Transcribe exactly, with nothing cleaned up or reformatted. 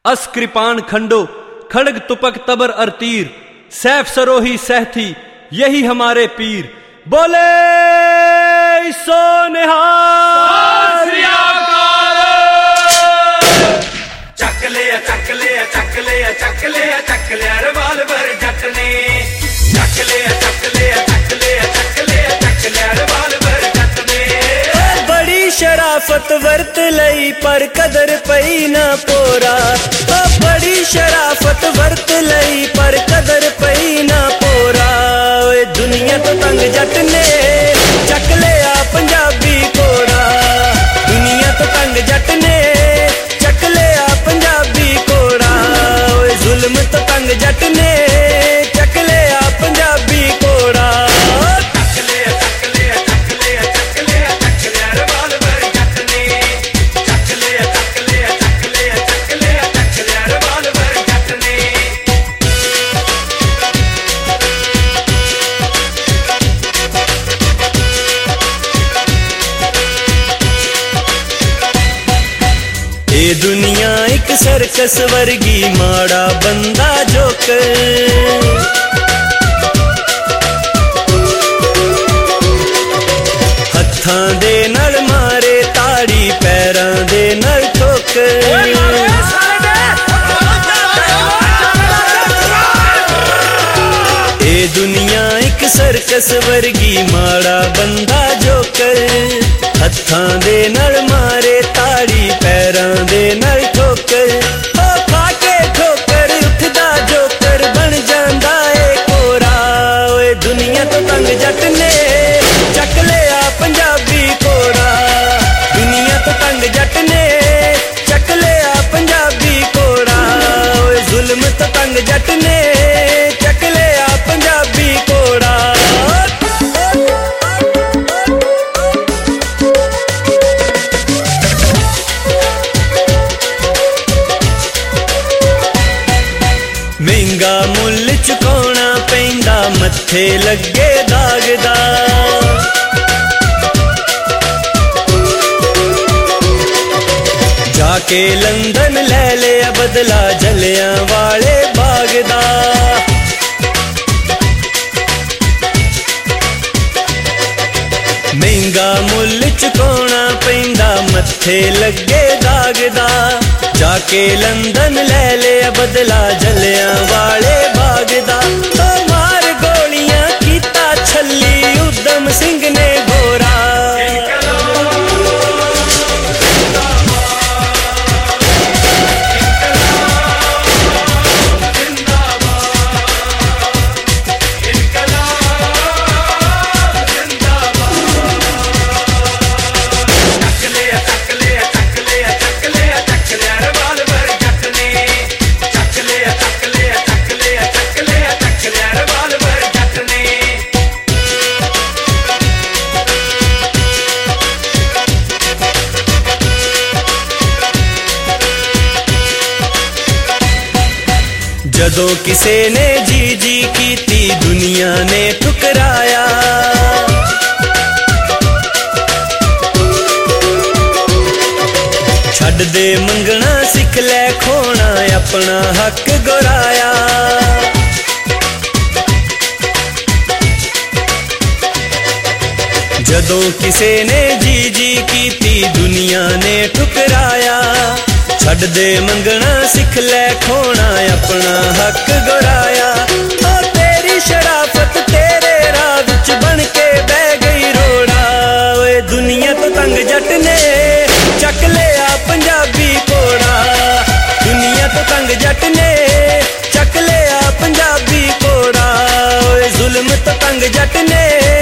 अस कृपाण खंडो खड़ग तुपक तबर अर तीर, सैफ सरोही सहथी यही हमारे पीर। बोले सो निहाल। चक लिया चक लिया चक लिया चक लिया चक लिया रिवाल्वर जट ने, चक लिया चक लिया चक लिया चक लिया चक लिया रिवाल्वर जट ने। बड़ी शराफत वरत लई पर कदर पई ना पोरा, बड़ी शराफत वरत लई पर कदर पई ना पोरा। दुनिया तो तंग जट ने चक लिया पंजाबी कोड़ा, दुनिया तो तंग जट ने चक लिया पंजाबी कोड़ा। जुल्म तो तंग जट ने चक लिया पंजाबी कोड़ा। चक लिया चक लिया चक लिया चक लिया चक लिया रिवाल्वर जट ने, चक लिया चक लिया चक लिया चक लिया चक लिया रिवाल्वर जट ने। ये दुनिया एक सर्कस वर्गी माड़ा बंदा जोकर, हत्थां दे नाल मारे ताड़ी पैरां दे नाल ठोकर। ये दुनिया एक सर्कस वर्गी माड़ा बंदा जोकर, हत्थां दे नाल मारे ताड़ी पैरां दे नाल ठोकर। ओ खा के ठोकर उठदा जोकर बन जांदा ए कोरा। ओए दुनिया तो तंग जट ने चक लिया पंजाबी कोड़ा, दुनिया तो तंग जट ने चक लिया पंजाबी कोड़ा। ओए जुल्म तो तंग जट ने चक लिया पंजाबी कोड़ा। महंगा मुल चुकाउणा पैंदा मत्थे लगे दागदा, जाके लंदन ले लिया बदला जलियां वाले बागदा। महंगा मुल चुकाउणा पैंदा मत्थे लगे दागदा, जाके लंदन ले लिया बदला जलियां वाले बागदा। तो मार गोलियां कीता छली उधम सिंह ने गोरा। जदों किसे ने जी जी कीती दुनिया ने ठुकराया, छड़ दे मंगना सिख ले खोना अपना हक गुराया। जदों किसे ने जी जी कीती दुनिया ने ठुकराया, छड़ दे मंगना सिख ले खोना अपना हक गुराया। ओ तेरी शराफत तेरे राह विच बन के बह गई रोड़ा। ओए दुनिया तो तंग जट ने चक लिया पंजाबी कोड़ा, दुनिया तो तंग जट ने चक लिया पंजाबी कोड़ा। ओए जुल्म तो तंग जट ने